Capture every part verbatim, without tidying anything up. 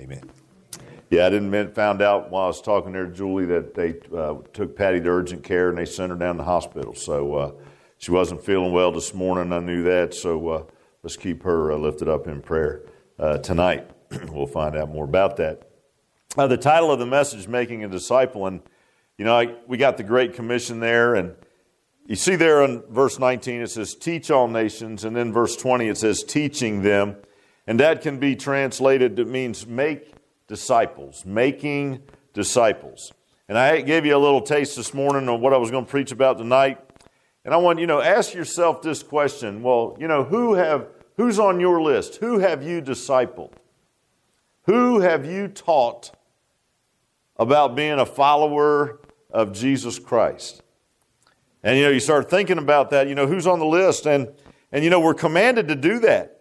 Amen. Yeah, I didn't found out while I was talking there to Julie that they uh, took Patty to urgent care and they sent her down to the hospital. So uh, she wasn't feeling well this morning. I knew that. So uh, let's keep her uh, lifted up in prayer uh, tonight. We'll find out more about that. Uh, the title of the message, Making a Disciple, and you know, I, we got the Great Commission there, and you see there in verse nineteen it says, teach all nations, and then verse twenty it says, teaching them, and that can be translated, it means make disciples, making disciples. And I gave you a little taste this morning of what I was going to preach about tonight, and I want you know, ask yourself this question, well, you know, who have, who's on your list? Who have you discipled? Who have you taught about being a follower of Jesus Christ? And, you know, you start thinking about that, you know, who's on the list? And, and you know, we're commanded to do that.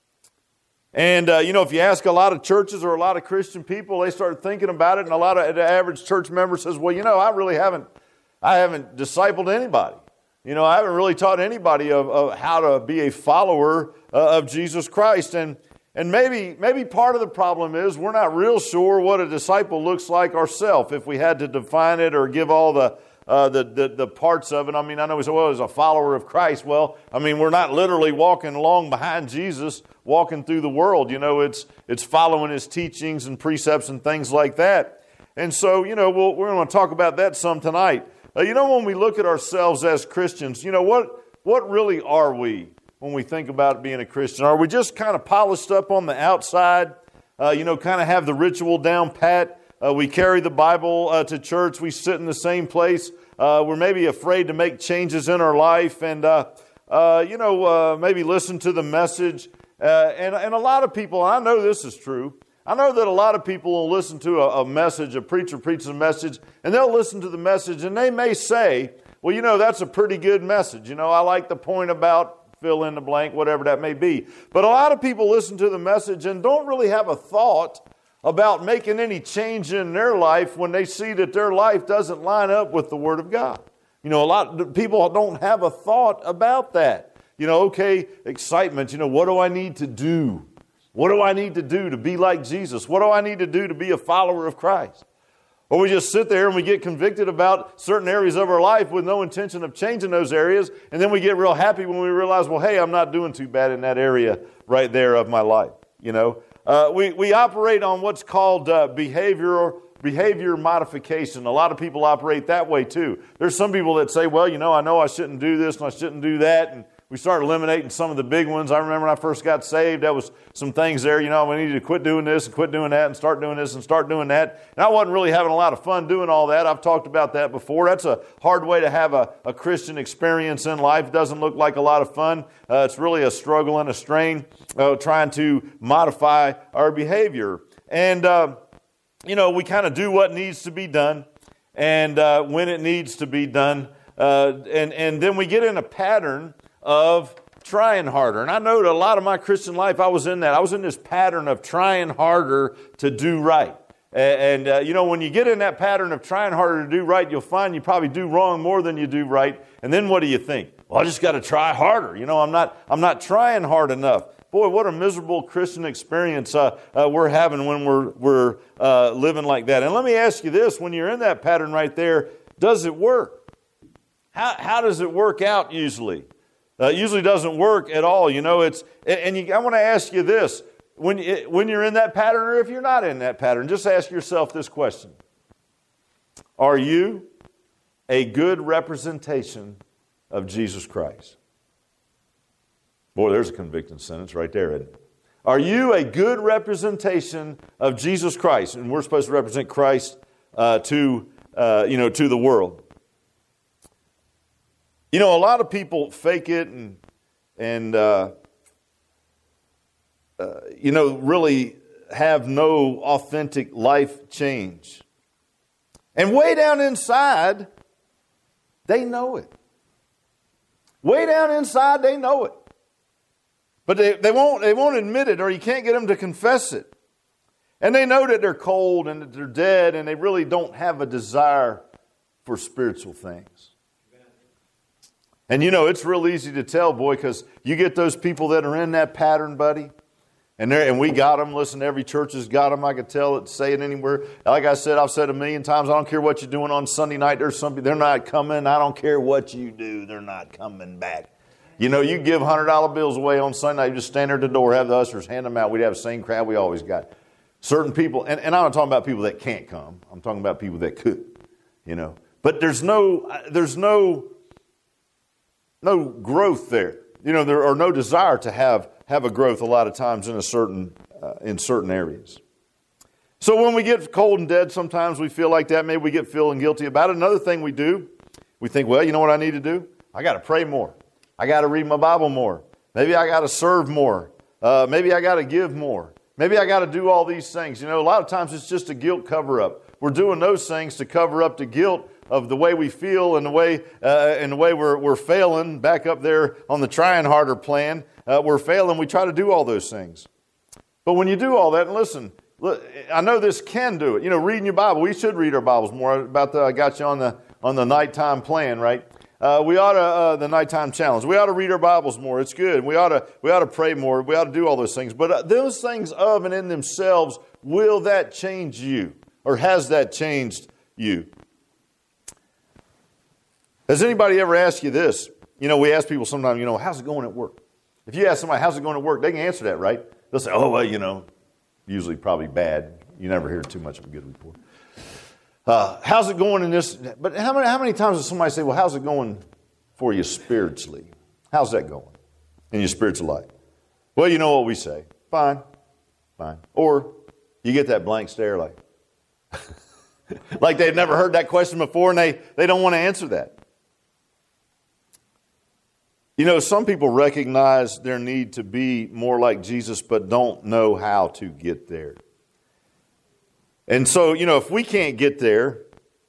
And, uh, you know, if you ask a lot of churches or a lot of Christian people, they start thinking about it. And a lot of the average church member says, well, you know, I really haven't, I haven't discipled anybody. You know, I haven't really taught anybody of, of how to be a follower uh, of Jesus Christ. And And maybe maybe part of the problem is we're not real sure what a disciple looks like ourselves. If we had to define it or give all the, uh, the, the the parts of it. I mean, I know we say, well, as a follower of Christ. Well, I mean, we're not literally walking along behind Jesus, walking through the world. You know, it's it's following His teachings and precepts and things like that. And so, you know, we'll, we're going to talk about that some tonight. Uh, you know, when we look at ourselves as Christians, you know, what what really are we? When we think about being a Christian? Are we just kind of polished up on the outside, uh, you know, kind of have the ritual down pat? Uh, we carry the Bible uh, to church. We sit in the same place. Uh, we're maybe afraid to make changes in our life and, uh, uh, you know, uh, maybe listen to the message. Uh, and, and a lot of people, I know this is true, I know that a lot of people will listen to a, a message, a preacher preaches a message, and they'll listen to the message, and they may say, well, you know, that's a pretty good message. You know, I like the point about fill in the blank, whatever that may be. But a lot of people listen to the message and don't really have a thought about making any change in their life when they see that their life doesn't line up with the Word of God. You know, a lot of people don't have a thought about that. You know, okay, excitement, you know, what do I need to do? What do I need to do to be like Jesus? What do I need to do to be a follower of Christ? Or we just sit there and we get convicted about certain areas of our life with no intention of changing those areas. And then we get real happy when we realize, well, hey, I'm not doing too bad in that area right there of my life. You know, uh, we, we operate on what's called uh, behavioral behavior modification. A lot of people operate that way too. There's some people that say, well, you know, I know I shouldn't do this and I shouldn't do that. And we start eliminating some of the big ones. I remember when I first got saved, there was some things there, you know, we needed to quit doing this and quit doing that and start doing this and start doing that. And I wasn't really having a lot of fun doing all that. I've talked about that before. That's a hard way to have a, a Christian experience in life. It doesn't look like a lot of fun. Uh, it's really a struggle and a strain uh, trying to modify our behavior. And, uh, you know, we kind of do what needs to be done and uh, when it needs to be done. Uh, and, and then we get in a pattern of trying harder. And I know that a lot of my Christian life, I was in that. I was in this pattern of trying harder to do right. And, and uh, you know, when you get in that pattern of trying harder to do right, you'll find you probably do wrong more than you do right. And then what do you think? Well, I just got to try harder. You know, I'm not, I'm not trying hard enough. Boy, what a miserable Christian experience uh, uh, we're having when we're, we're uh, living like that. And let me ask you this, when you're in that pattern right there, does it work? How, how does it work out usually? Uh, it usually doesn't work at all, you know. It's and you, I want to ask you this: when it, when you're in that pattern, or if you're not in that pattern, just ask yourself this question: are you a good representation of Jesus Christ? Boy, there's a convicting sentence right there, isn't it? Are you a good representation of Jesus Christ? And we're supposed to represent Christ uh, to uh, you know to the world. You know, a lot of people fake it and, and uh, uh, you know, really have no authentic life change. And way down inside, they know it. Way down inside, they know it. But they, they won't they won't admit it, or you can't get them to confess it. And they know that they're cold and that they're dead, and they really don't have a desire for spiritual things. And you know, it's real easy to tell, boy, because you get those people that are in that pattern, buddy. And there, and we got them. Listen, every church has got them. I could tell it, say it anywhere. Like I said, I've said a million times, I don't care what you're doing on Sunday night. There's some, they're not coming. I don't care what you do. They're not coming back. You know, you give one hundred dollar bills away on Sunday night. You just stand there at the door, have the ushers hand them out. We'd have the same crowd we always got. Certain people, and, and I'm not talking about people that can't come. I'm talking about people that could, you know. But there's no, there's no, no growth there. You know, there are no desire to have have a growth a lot of times in a certain uh, in certain areas. So when we get cold and dead, sometimes we feel like that. Maybe we get feeling guilty about it. Another thing we do, we think, well, you know what I need to do? I got to pray more. I got to read my Bible more. Maybe I got to serve more. Uh, maybe I got to give more. Maybe I got to do all these things. You know, a lot of times it's just a guilt cover-up. We're doing those things to cover up the guilt of the way we feel and the way uh, and the way we're we're failing back up there on the trying harder plan. Uh, we're failing. We try to do all those things. But when you do all that, and listen, look, I know this can do it. You know, reading your Bible. We should read our Bibles more. About the, I got you on the on the nighttime plan, right? Uh, we ought to uh, the nighttime challenge. We ought to read our Bibles more. It's good. We ought to we ought to pray more. We ought to do all those things. But uh, those things of and in themselves, will that change you, or has that changed you? Has anybody ever asked you this? You know, we ask people sometimes, you know, how's it going at work? If you ask somebody, how's it going at work? They can answer that, right? They'll say, oh, well, you know, usually probably bad. You never hear too much of a good report. Uh, how's it going in this? But how many, how many times does somebody say, well, how's it going for you spiritually? How's that going in your spiritual life? Well, you know what we say. Fine, fine. Or you get that blank stare like, like they've never heard that question before and they, they don't want to answer that. You know, some people recognize their need to be more like Jesus, but don't know how to get there. And so, you know, if we can't get there,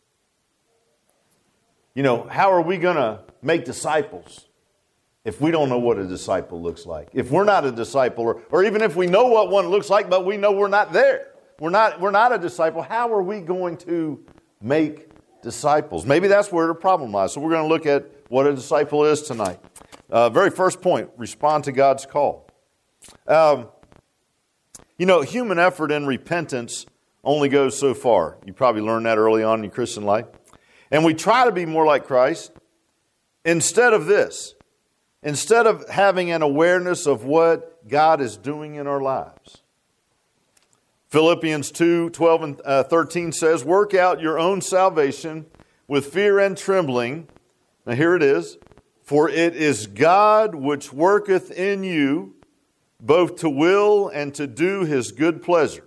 you know, how are we going to make disciples if we don't know what a disciple looks like? If we're not a disciple, or, or even if we know what one looks like, but we know we're not there. We're not, we're not a disciple. How are we going to make disciples? Maybe that's where the problem lies. So we're going to look at what a disciple is tonight. Uh, very first point, respond to God's call. Um, you know, human effort and repentance only goes so far. You probably learned that early on in your Christian life. And we try to be more like Christ instead of this. Instead of having an awareness of what God is doing in our lives. Philippians two, twelve and thirteen says, work out your own salvation with fear and trembling. Now here it is. For it is God which worketh in you, both to will and to do His good pleasure.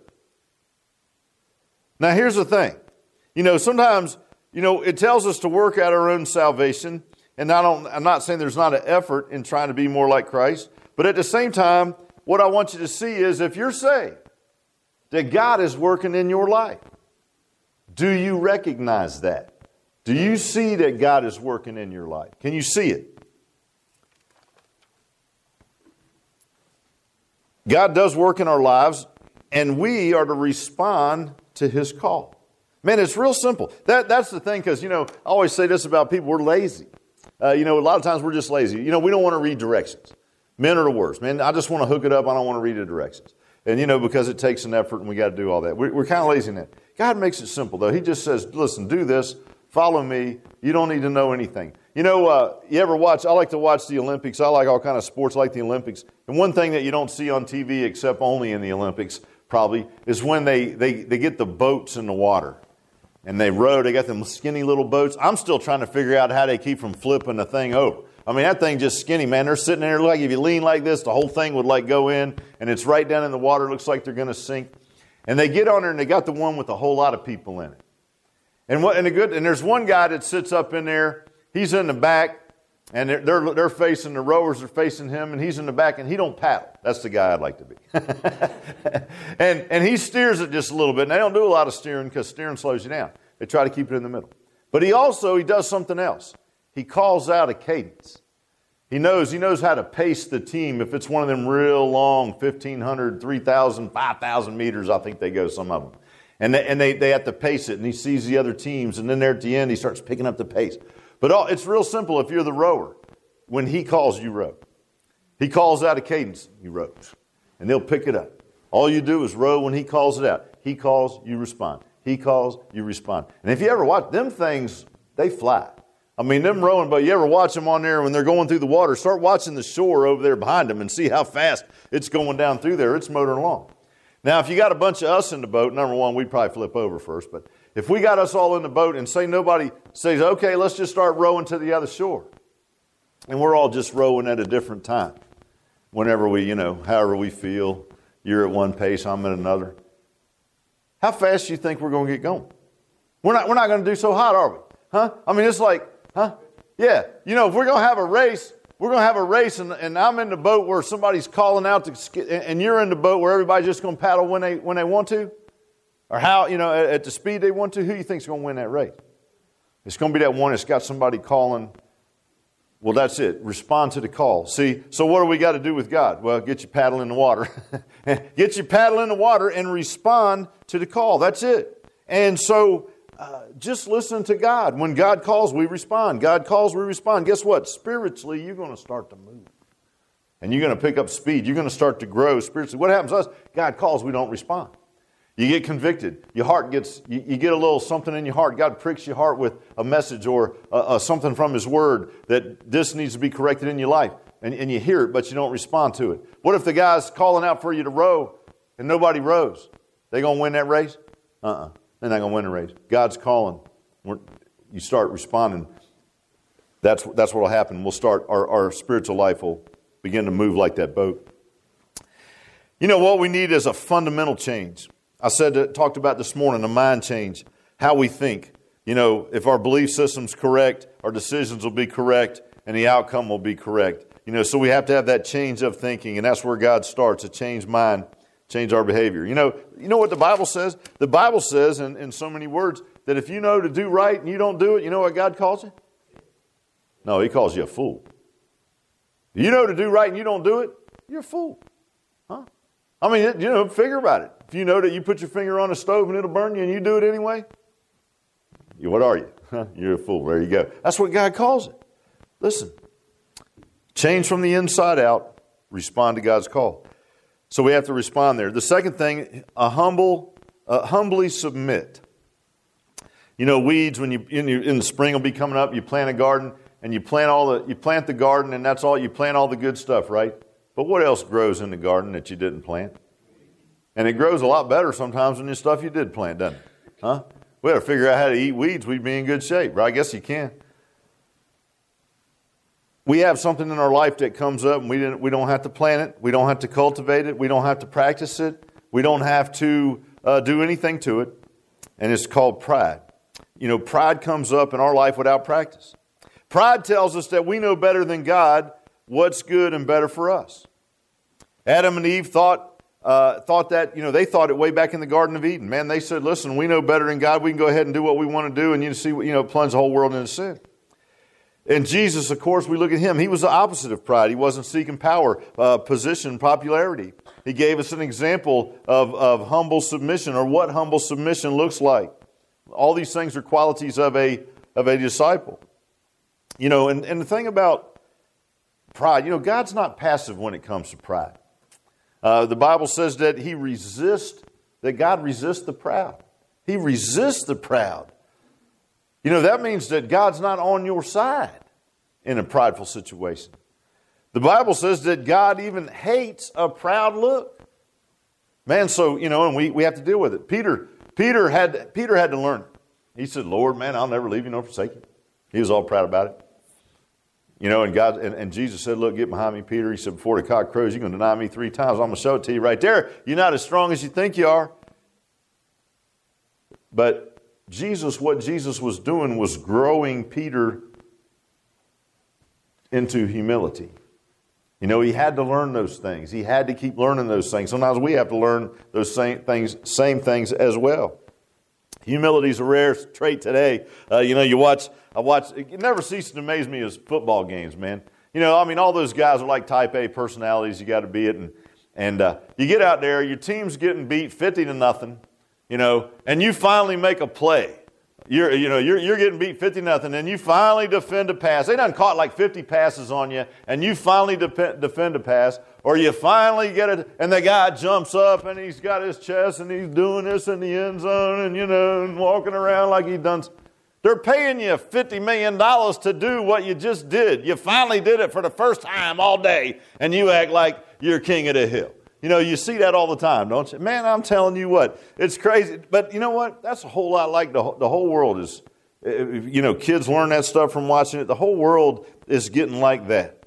Now here's the thing. You know, sometimes, you know, it tells us to work out our own salvation. And I don't, I'm not saying there's not an effort in trying to be more like Christ. But at the same time, what I want you to see is if you're saved, that God is working in your life. Do you recognize that? Do you see that God is working in your life? Can you see it? God does work in our lives, and we are to respond to His call. Man, it's real simple. That, that's the thing, because, you know, I always say this about people, we're lazy. Uh, you know, a lot of times we're just lazy. You know, we don't want to read directions. Men are the worst. Man, I just want to hook it up. I don't want to read the directions. And, you know, because it takes an effort and we got to do all that. We're, we're kind of lazy in that. God makes it simple, though. He just says, listen, do this. Follow me. You don't need to know anything. You know, uh, you ever watch, I like to watch the Olympics. I like all kind of sports, I like the Olympics. And one thing that you don't see on T V, except only in the Olympics, probably, is when they, they, they get the boats in the water. And they row, they got them skinny little boats. I'm still trying to figure out how they keep from flipping the thing over. I mean, that thing just skinny, man. They're sitting there, like if you lean like this, the whole thing would like go in, and it's right down in the water. It looks like they're going to sink. And they get on there, and they got the one with a whole lot of people in it. And what? And a good. And there's one guy that sits up in there. He's in the back, and they're, they're they're facing the rowers are facing him, and he's in the back, and he don't paddle. That's the guy I'd like to be. and and he steers it just a little bit. And they don't do a lot of steering because steering slows you down. They try to keep it in the middle. But he also he does something else. He calls out a cadence. He knows he knows how to pace the team. If it's one of them real long, fifteen hundred, three thousand, five thousand meters, I think they go, some of them. And they, and they, they have to pace it, and he sees the other teams, and then there at the end, he starts picking up the pace. But all, it's real simple if you're the rower. When he calls, you row. He calls out a cadence, you row. and they'll pick it up. All you do is row when he calls it out. He calls, you respond. He calls, you respond. And if you ever watch, them things, they fly. I mean, them rowing, but you ever watch them on there when they're going through the water, start watching the shore over there behind them and see how fast it's going down through there. It's motoring along. Now, if you got a bunch of us in the boat, number one, we'd probably flip over first. But if we got us all in the boat and say nobody says, okay, let's just start rowing to the other shore. And we're all just rowing at a different time. Whenever we, you know, however we feel, you're at one pace, I'm at another. How fast do you think we're going to get going? We're not, we're not going to do so hot, are we? Huh? I mean, it's like, huh? Yeah. You know, if we're going to have a race, we're going to have a race and, and I'm in the boat where somebody's calling out to, and you're in the boat where everybody's just going to paddle when they when they want to? Or how, you know, at, at the speed they want to? Who do you think is going to win that race? It's going to be that one that's got somebody calling. Well, that's it. Respond to the call. See, so what do we got to do with God? Well, get your paddle in the water. Get your paddle in the water and respond to the call. That's it. And so uh, just listen to God. When God calls, we respond. God calls, we respond. Guess what? Spiritually, you're going to start to move. And you're going to pick up speed. You're going to start to grow spiritually. What happens to us? God calls, we don't respond. You get convicted. Your heart gets, you, you get a little something in your heart. God pricks your heart with a message or uh, uh, something from His Word that this needs to be corrected in your life. And, and you hear it, but you don't respond to it. What if the guy's calling out for you to row and nobody rows? They going to win that race? Uh-uh. They're not going to win the race. God's calling. We're, you start responding. That's, that's what will happen. We'll start, our, our spiritual life will begin to move like that boat. You know, what we need is a fundamental change. I said, talked about this morning, a mind change, how we think. You know, if our belief system's correct, our decisions will be correct, and the outcome will be correct. You know, so we have to have that change of thinking, and that's where God starts, a changed mind, change our behavior. You know, you know what the Bible says? The Bible says, in, in so many words, that if you know to do right and you don't do it, you know what God calls you? No, He calls you a fool. You know to do right and you don't do it, you're a fool. Huh? I mean, you know, figure about it. If you know that you put your finger on a stove and it'll burn you and you do it anyway, you, what are you? You're a fool. There you go. That's what God calls it. Listen, change from the inside out, respond to God's call. So we have to respond there. The second thing, a humble, uh, humbly submit. You know, weeds, when you in, in the spring will be coming up, you plant a garden and you plant all the, you plant the garden and that's all, you plant all the good stuff, right? But what else grows in the garden that you didn't plant? And it grows a lot better sometimes than the stuff you did plant, doesn't it? Huh? We got to figure out how to eat weeds. We'd be in good shape, right? I guess you can. We have something in our life that comes up and we didn't, we don't have to plant it. We don't have to cultivate it. We don't have to practice it. We don't have to uh, do anything to it. And it's called pride. You know, pride comes up in our life without practice. Pride tells us that we know better than God what's good and better for us. Adam and Eve thought uh, thought that, you know, they thought it way back in the Garden of Eden. Man, they said, listen, we know better than God. We can go ahead and do what we want to do and you see, you know, plunge the whole world into sin. And Jesus, of course, we look at Him. He was the opposite of pride. He wasn't seeking power, uh, position, popularity. He gave us an example of, of humble submission or what humble submission looks like. All these things are qualities of a, of a disciple. You know, and, and the thing about pride, you know, God's not passive when it comes to pride. Uh, the Bible says that He resists, that God resists the proud. He resists the proud. You know, that means that God's not on your side in a prideful situation. The Bible says that God even hates a proud look. Man, so, you know, and we, we have to deal with it. Peter, Peter had, Peter had to learn it. He said, Lord, man, I'll never leave you nor forsake you. He was all proud about it. You know, and God and, and Jesus said, look, get behind me, Peter. He said, before the cock crows, you're going to deny me three times. I'm going to show it to you right there. You're not as strong as you think you are. But Jesus, what Jesus was doing was growing Peter into humility. You know, he had to learn those things. He had to keep learning those things. Sometimes we have to learn those same things, same things as well. Humility is a rare trait today. Uh, you know, you watch, I watch, it never ceases to amaze me as football games, man. You know, I mean, all those guys are like type A personalities. You got to be it. And, and uh, you get out there, your team's getting beat fifty to nothing, you know, and you finally make a play. You're, you know, you're, you're getting beat fifty nothing, and you finally defend a pass. They done caught like fifty passes on you, and you finally de- defend a pass, or you finally get it, and the guy jumps up, and he's got his chest, and he's doing this in the end zone, and, you know, and walking around like he done. They're paying you fifty million dollars to do what you just did. You finally did it for the first time all day, and you act like you're king of the hill. You know, you see that all the time, don't you? Man, I'm telling you what, it's crazy. But you know what? That's a whole lot like the, the whole world is, you know, kids learn that stuff from watching it. The whole world is getting like that.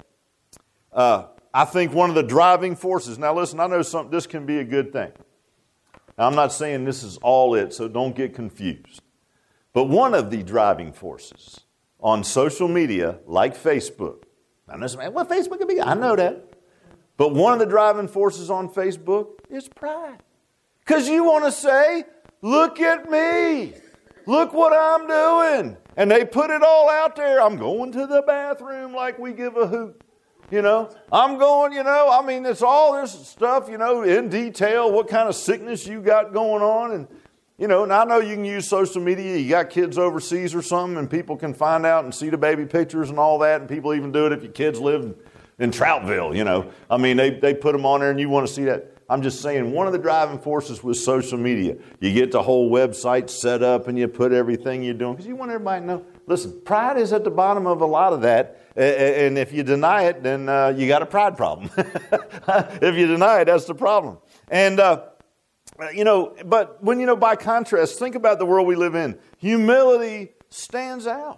Uh, I think one of the driving forces, now listen, I know some, this can be a good thing. Now, I'm not saying this is all it, so don't get confused. But one of the driving forces on social media, like Facebook, now listen, man, what Facebook can be? I know that. But one of the driving forces on Facebook is pride. Because you want to say, look at me. Look what I'm doing. And they put it all out there. I'm going to the bathroom like we give a hoot. You know, I'm going, you know, I mean, it's all this stuff, you know, in detail, what kind of sickness you got going on. And, you know, and I know you can use social media. You got kids overseas or something, and people can find out and see the baby pictures and all that. And people even do it if your kids live in in Troutville, you know. I mean, they, they put them on there and you want to see that. I'm just saying, one of the driving forces with social media, you get the whole website set up and you put everything you're doing, because you want everybody to know. Listen, pride is at the bottom of a lot of that, and if you deny it, then uh, you got a pride problem. If you deny it, that's the problem. And, uh, you know, but when, you know, by contrast, think about the world we live in. Humility stands out.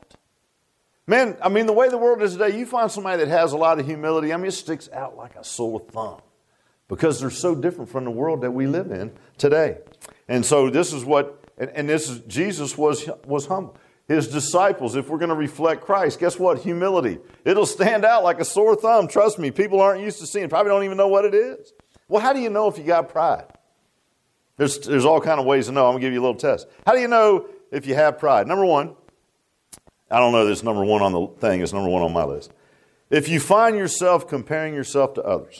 Man, I mean, the way the world is today, you find somebody that has a lot of humility, I mean, it sticks out like a sore thumb because they're so different from the world that we live in today. And so this is what, and, and this is, Jesus was, was humble. His disciples, if we're going to reflect Christ, guess what? Humility. It'll stand out like a sore thumb. Trust me, people aren't used to seeing it. Probably don't even know what it is. Well, how do you know if you got pride? There's, there's all kind of ways to know. I'm going to give you a little test. How do you know if you have pride? Number one, I don't know this number one on the thing. It's number one on my list. If you find yourself comparing yourself to others,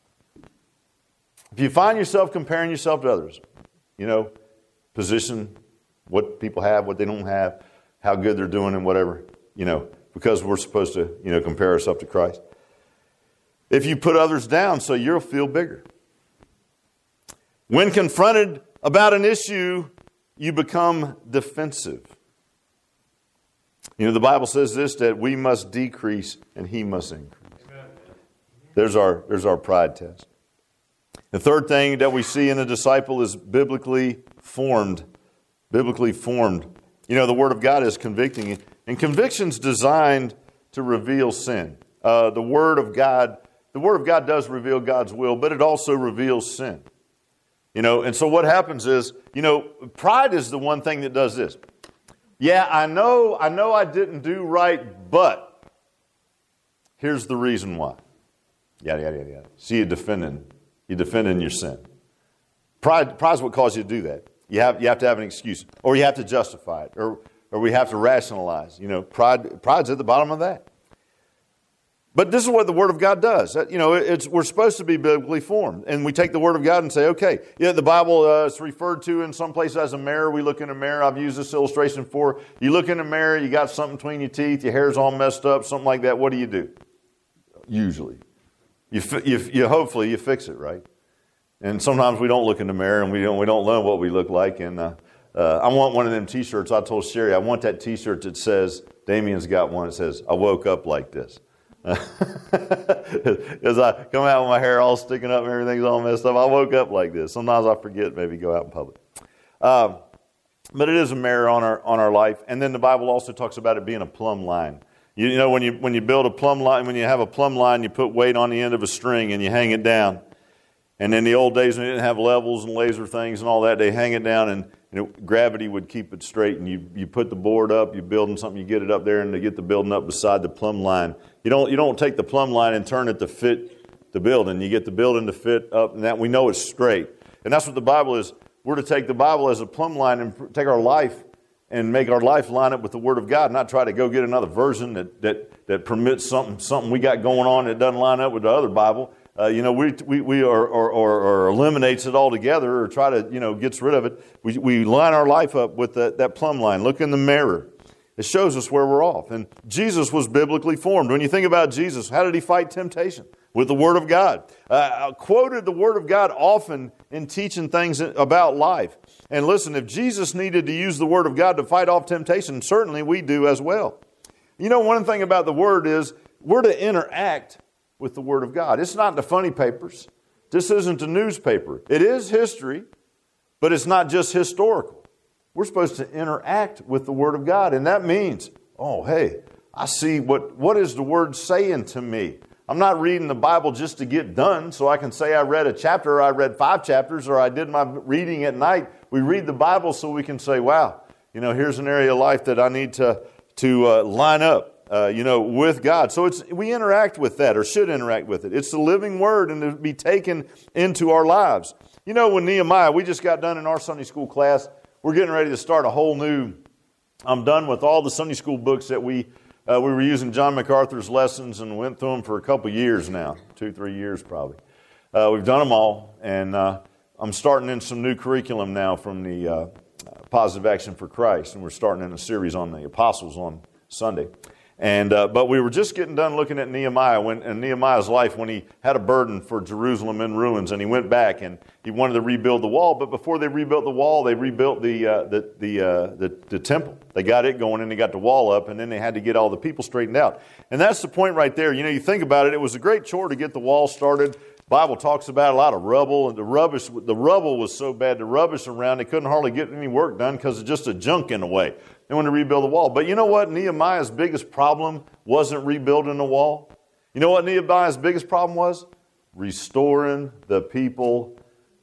if you find yourself comparing yourself to others, you know, position, what people have, what they don't have, how good they're doing and whatever, you know, because we're supposed to, you know, compare ourselves to Christ. If you put others down, so you'll feel bigger. When confronted about an issue, you become defensive. You know, the Bible says this, that we must decrease and he must increase. Amen. There's our, there's our pride test. The third thing that we see in a disciple is biblically formed. Biblically formed. You know, the Word of God is convicting. And conviction's designed to reveal sin. Uh, the Word of God, the Word of God does reveal God's will, but it also reveals sin. You know, and so what happens is, you know, pride is the one thing that does this. Yeah, I know, I know I didn't do right, but here's the reason why. Yada, yada, yada, yada. See, you're defending, you're defending your sin. Pride, pride is what causes you to do that. You have, you have to have an excuse, or you have to justify it, or, or we have to rationalize. You know, pride, pride's at the bottom of that. But this is what the Word of God does. You know, it's, we're supposed to be biblically formed. And we take the Word of God and say, okay, yeah, the Bible uh, is referred to in some places as a mirror. We look in a mirror. I've used this illustration before. You look in a mirror, you got something between your teeth, your hair's all messed up, something like that. What do you do? Usually. You, you, you hopefully you fix it, right? And sometimes we don't look in the mirror and we don't, we don't know what we look like. And uh, uh, I want one of them T-shirts. I told Sherry, I want that T-shirt that says, Damien's got one that says, I woke up like this. As I come out with my hair all sticking up and everything's all messed up, I woke up like this. Sometimes I forget, maybe go out in public. Um, but it is a mirror on our on our life. And then the Bible also talks about it being a plumb line. You, you know, when you when you build a plumb line, when you have a plumb line, you put weight on the end of a string and you hang it down. And in the old days when they didn't have levels and laser things and all that, they hang it down and you know, gravity would keep it straight. And you, you put the board up, you're building something, you get it up there and they get the building up beside the plumb line. You don't you don't take the plumb line and turn it to fit the building. You get the building to fit up, and that we know it's straight. And that's what the Bible is. We're to take the Bible as a plumb line and take our life and make our life line up with the Word of God, not try to go get another version that that that permits something something we got going on that doesn't line up with the other Bible. uh, you know, we we, we or, or, or, or eliminates it altogether or try to, you know, gets rid of it. We, we line our life up with that, that plumb line. Look in the mirror. It shows us where we're off. And Jesus was biblically formed. When you think about Jesus, how did he fight temptation? With the Word of God. Uh, I quoted the Word of God often in teaching things about life. And listen, if Jesus needed to use the Word of God to fight off temptation, certainly we do as well. You know, one thing about the Word is we're to interact with the Word of God. It's not the funny papers. This isn't a newspaper. It is history, but it's not just historical. We're supposed to interact with the Word of God. And that means, oh, hey, I see what, what is the Word saying to me? I'm not reading the Bible just to get done so I can say I read a chapter or I read five chapters or I did my reading at night. We read the Bible so we can say, wow, you know, here's an area of life that I need to, to uh, line up, uh, you know, with God. So it's we interact with that or should interact with it. It's the living Word and to be taken into our lives. You know, when Nehemiah, we just got done in our Sunday school class. We're getting ready to start a whole new, I'm done with all the Sunday school books that we uh, we were using John MacArthur's lessons and went through them for a couple years now, two, three years probably. Uh, we've done them all, and uh, I'm starting in some new curriculum now from the uh, Positive Action for Christ, and we're starting in a series on the apostles on Sunday. And uh, but we were just getting done looking at Nehemiah when in Nehemiah's life when he had a burden for Jerusalem in ruins, and he went back and he wanted to rebuild the wall. But before they rebuilt the wall, they rebuilt the uh, the the, uh, the the temple. They got it going and they got the wall up, and then they had to get all the people straightened out. And that's the point right there. You know, you think about it. It was a great chore to get the wall started. The Bible talks about a lot of rubble, and the rubbish. The rubble was so bad, the rubbish around, they couldn't hardly get any work done because it's just a junk in the way. They wanted to rebuild the wall. But you know what? Nehemiah's biggest problem wasn't rebuilding the wall. You know what Nehemiah's biggest problem was? Restoring the people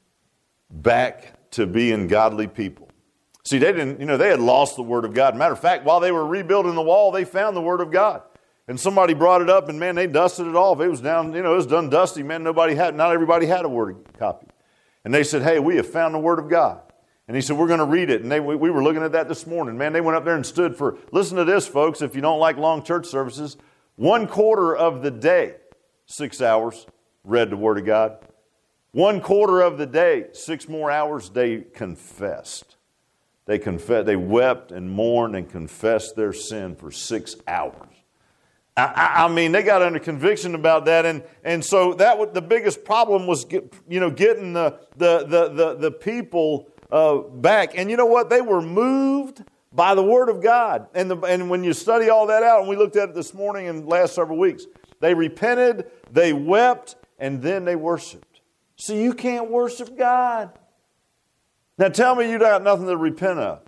back to being godly people. See, they didn't, you know, they had lost the Word of God. Matter of fact, while they were rebuilding the wall, they found the Word of God. And somebody brought it up, and man, they dusted it off. It was down, you know, it was done dusty. Man, nobody had, not everybody had a Word copy. And they said, hey, we have found the Word of God. And he said, we're going to read it. And they, we, we were looking at that this morning. Man, they went up there and stood for, listen to this, folks, if you don't like long church services, one quarter of the day, six hours, read the Word of God. One quarter of the day, six more hours, they confessed. They confessed, they wept and mourned and confessed their sin for six hours. I, I mean, they got under conviction about that, and, and so that was, the biggest problem was, get, you know, getting the the the the, the people uh, back. And you know what? They were moved by the Word of God. And the, and when you study all that out, and we looked at it this morning and last several weeks, they repented, they wept, and then they worshiped. See, you can't worship God. Now tell me you got nothing to repent of.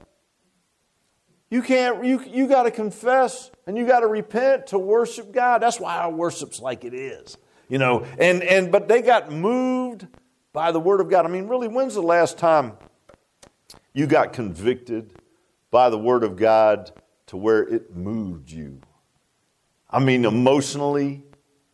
You can't, you, you got to confess and you got to repent to worship God. That's why our worship's like it is. You know, and, and but they got moved by the Word of God. I mean, really, when's the last time you got convicted by the Word of God to where it moved you? I mean, emotionally.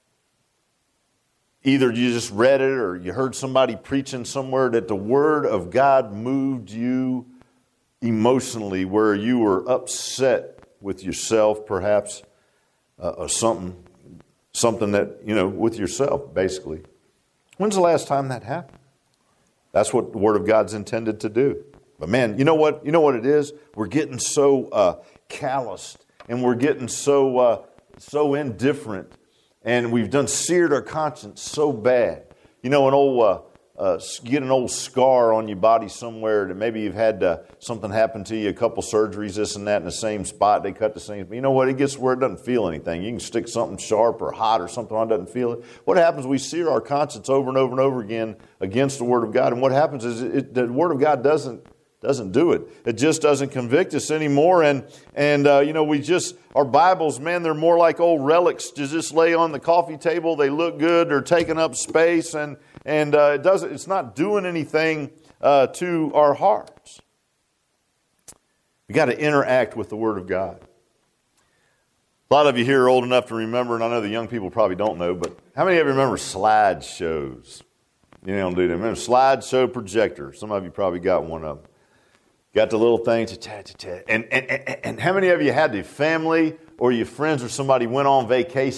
Either you just read it or you heard somebody preaching somewhere that the Word of God moved you emotionally, where you were upset with yourself, perhaps, uh, or something, something that, you know, with yourself, basically. When's the last time that happened? That's what the Word of God's intended to do. But man, you know what? You know what it is? We're getting so uh, calloused, and we're getting so uh, so indifferent, and we've done seared our conscience so bad. You know, an old uh, uh, get an old scar on your body somewhere that maybe you've had uh, something happen to you, a couple surgeries, this and that, in the same spot. They cut the same. You know what? It gets where it doesn't feel anything. You can stick something sharp or hot or something on it, doesn't feel it. What happens? We sear our conscience over and over and over again against the Word of God, and what happens is it, it, the Word of God doesn't. Doesn't do it. It just doesn't convict us anymore. And, and uh, you know, we just, our Bibles, man, they're more like old relics to just lay on the coffee table. They look good. They're taking up space. And, and uh, it doesn't, it's not doing anything uh, to our hearts. We got to interact with the Word of God. A lot of you here are old enough to remember, and I know the young people probably don't know, but how many of you remember slideshows? You don't do that. Remember slideshow projector? Some of you probably got one of them. Got the little thing, and, and, and, and how many of you had the family or your friends or somebody went on vacation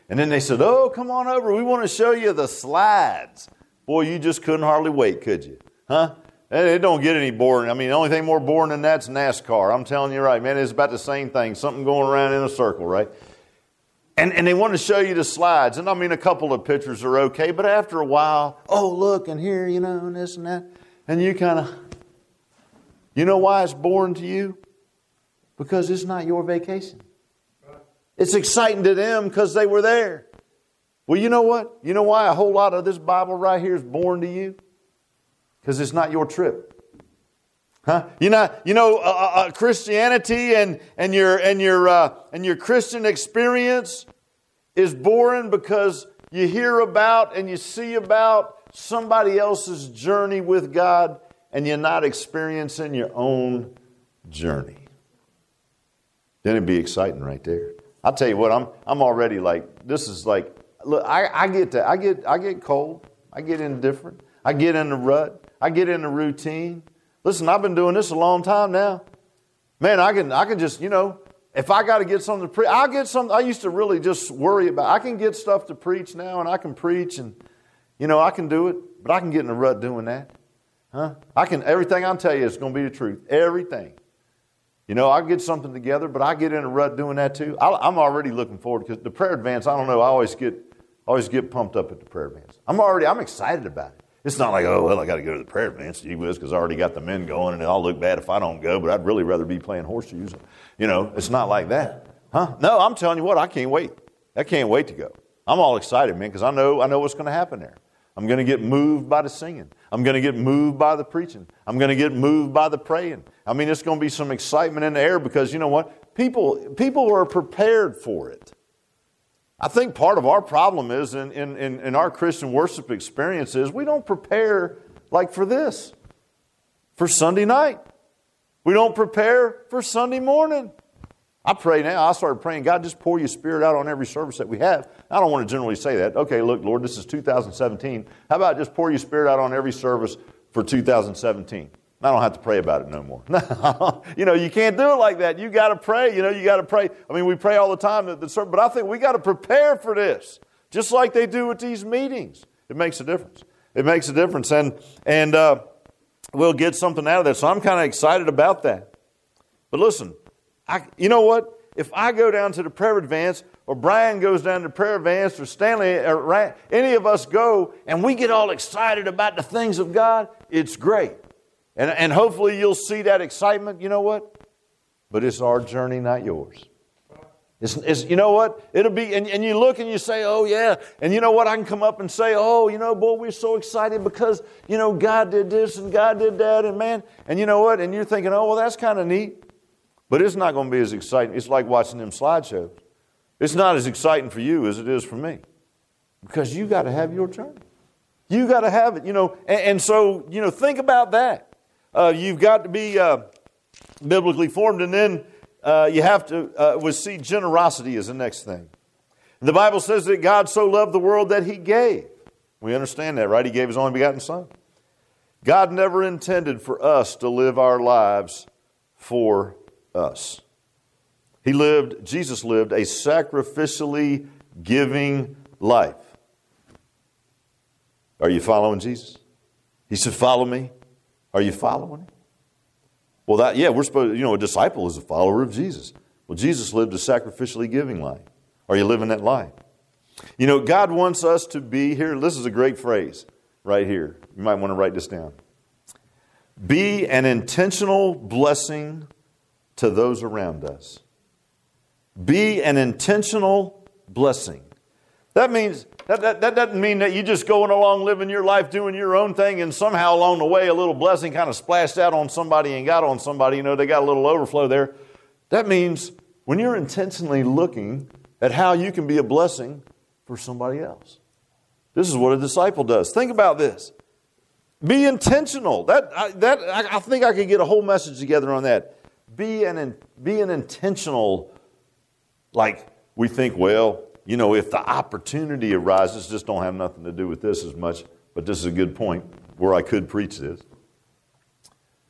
And then they said, oh, come on over. We want to show you the slides. Boy, you just couldn't hardly wait, could you? Huh? And it don't get any boring. I mean, the only thing more boring than that's NASCAR. I'm telling you right, man, it's about the same thing. Something going around in a circle, right? And and they want to show you the slides. And I mean, a couple of pictures are okay. But after a while, oh, look, and here, you know, and this and that. And you kind of, you know why it's boring to you? Because it's not your vacation. It's exciting to them because they were there. Well, you know what? You know why a whole lot of this Bible right here is boring to you? Because it's not your trip. Huh? You know, you know, uh, uh, Christianity and and your and your uh, and your Christian experience is boring because you hear about and you see about somebody else's journey with God, and you're not experiencing your own journey. Then it'd be exciting right there. I'll tell you what, I'm I'm already like, this is like, look, I, I get to, I get I get cold, I get indifferent, I get in the rut, I get in the routine. Listen, I've been doing this a long time now. Man, I can I can just, you know, if I got to get something to preach, I'll get something. I used to really just worry about, I can get stuff to preach now, and I can preach, and, you know, I can do it, but I can get in the rut doing that. Huh? I can, everything I'll tell you is going to be the truth. Everything. You know, I get something together, but I get in a rut doing that too. I, I'm already looking forward because the prayer advance, I don't know, I always get always get pumped up at the prayer advance. I'm already, I'm excited about it. It's not like, oh, well, I got to go to the prayer advance, gee whiz, because I already got the men going, and I'll look bad if I don't go, but I'd really rather be playing horseshoes. You know, it's not like that. Huh? No, I'm telling you what, I can't wait. I can't wait to go. I'm all excited, man, because I know I know what's going to happen there. I'm going to get moved by the singing. I'm going to get moved by the preaching. I'm going to get moved by the praying. I mean, it's going to be some excitement in the air because, you know what? People, people are prepared for it. I think part of our problem is in, in, in, in our Christian worship experience is we don't prepare like for this, for Sunday night. We don't prepare for Sunday morning. I pray now, I started praying, God, just pour your Spirit out on every service that we have. I don't want to generally say that. Okay, look, Lord, this is two thousand seventeen. How about just pour your Spirit out on every service for two thousand seventeen? I don't have to pray about it no more. You know, you can't do it like that. You got to pray. You know, you got to pray. I mean, we pray all the time, but I think we got to prepare for this, just like they do with these meetings. It makes a difference. It makes a difference, and and uh, we'll get something out of that. So I'm kind of excited about that. But listen, I, you know what? If I go down to the prayer advance, or Brian goes down to prayer advance, or Stanley, or any of us go, and we get all excited about the things of God, it's great. And, and hopefully you'll see that excitement. You know what? But it's our journey, not yours. It's, it's, you know what? It'll be, and, and you look and you say, oh yeah. And you know what? I can come up and say, oh, you know, boy, we're so excited because, you know, God did this and God did that. And man, and you know what? And you're thinking, oh, well, that's kind of neat. But it's not going to be as exciting. It's like watching them slideshows. It's not as exciting for you as it is for me. Because you got to have your journey. You got to have it, you know. And, and so, you know, think about that. Uh, you've got to be uh, biblically formed, and then uh, you have to uh, we see generosity as the next thing. The Bible says that God so loved the world that He gave. We understand that, right? He gave His only begotten Son. God never intended for us to live our lives for us. He lived, Jesus lived a sacrificially giving life. Are you following Jesus? He said, follow me. Are you following him? Well, that yeah, we're supposed, you know, a disciple is a follower of Jesus. Well, Jesus lived a sacrificially giving life. Are you living that life? You know, God wants us to be here. This is a great phrase right here. You might want to write this down. Be an intentional blessing to those around us. Be an intentional blessing. That means that, that, that doesn't mean that you just going along living your life doing your own thing and somehow along the way a little blessing kind of splashed out on somebody and got on somebody. You know, they got a little overflow there. That means when you're intentionally looking at how you can be a blessing for somebody else. This is what a disciple does. Think about this. Be intentional. That I, that I, I think I could get a whole message together on that. Be an be an intentional. Like we think, well, you know, if the opportunity arises, this don't have nothing to do with this as much, but this is a good point where I could preach this.